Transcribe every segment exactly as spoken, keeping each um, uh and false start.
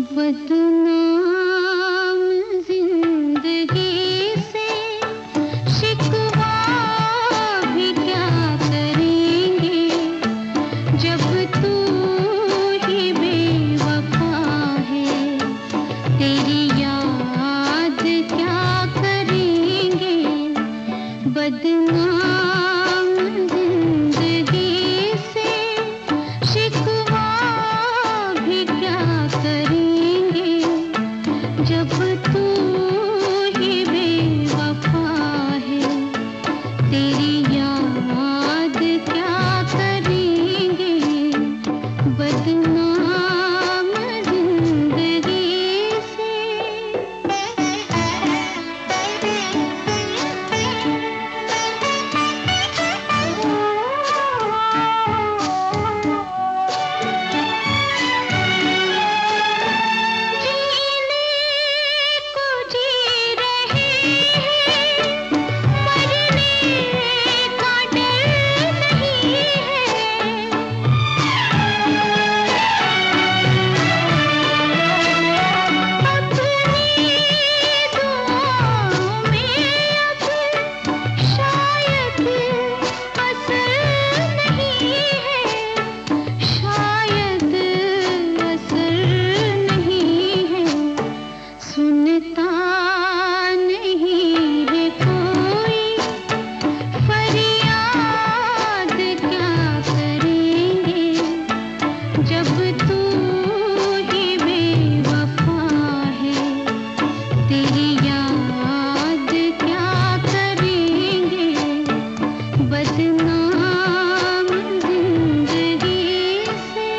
बदनाम जिंदगी से शिकवा भी क्या करेंगे, जब तू ही बेवफा है। तेरी याद क्या करेंगे, बदनाम जिंदगी से शिकवा भी क्या करेंगे, जब तू ही बेवफा है। तेरी याद क्या करेंगे, बदनाम जिंदगी से। जब तू ही बेवफा है, तेरी याद क्या करेंगे, बदनाम जिंदगी से।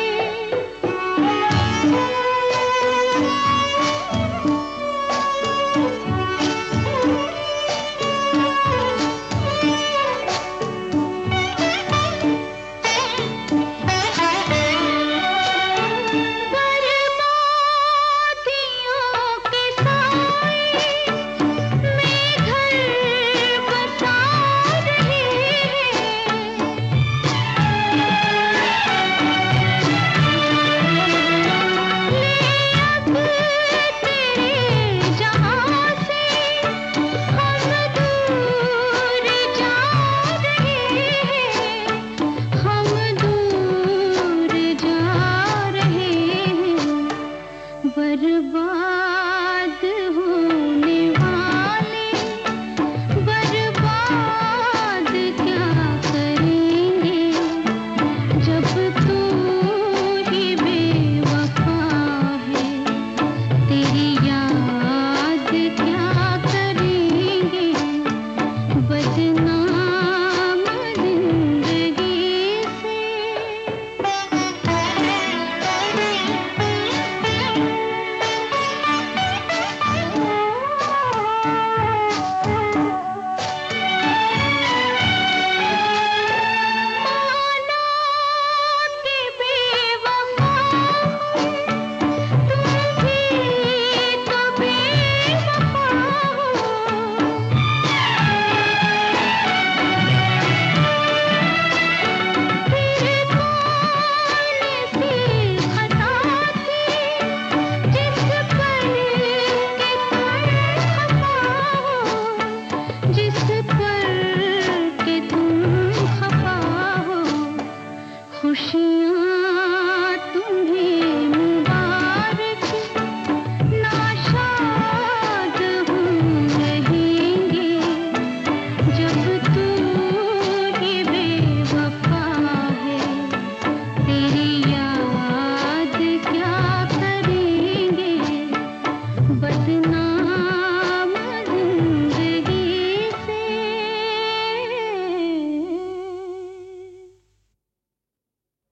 बर्बाद होने वाले बर्बाद क्या करेंगे, जब तू ही बेवफा है। तेरी याद क्या करेंगे, बदनाम जिंदगी से। खुशियाँ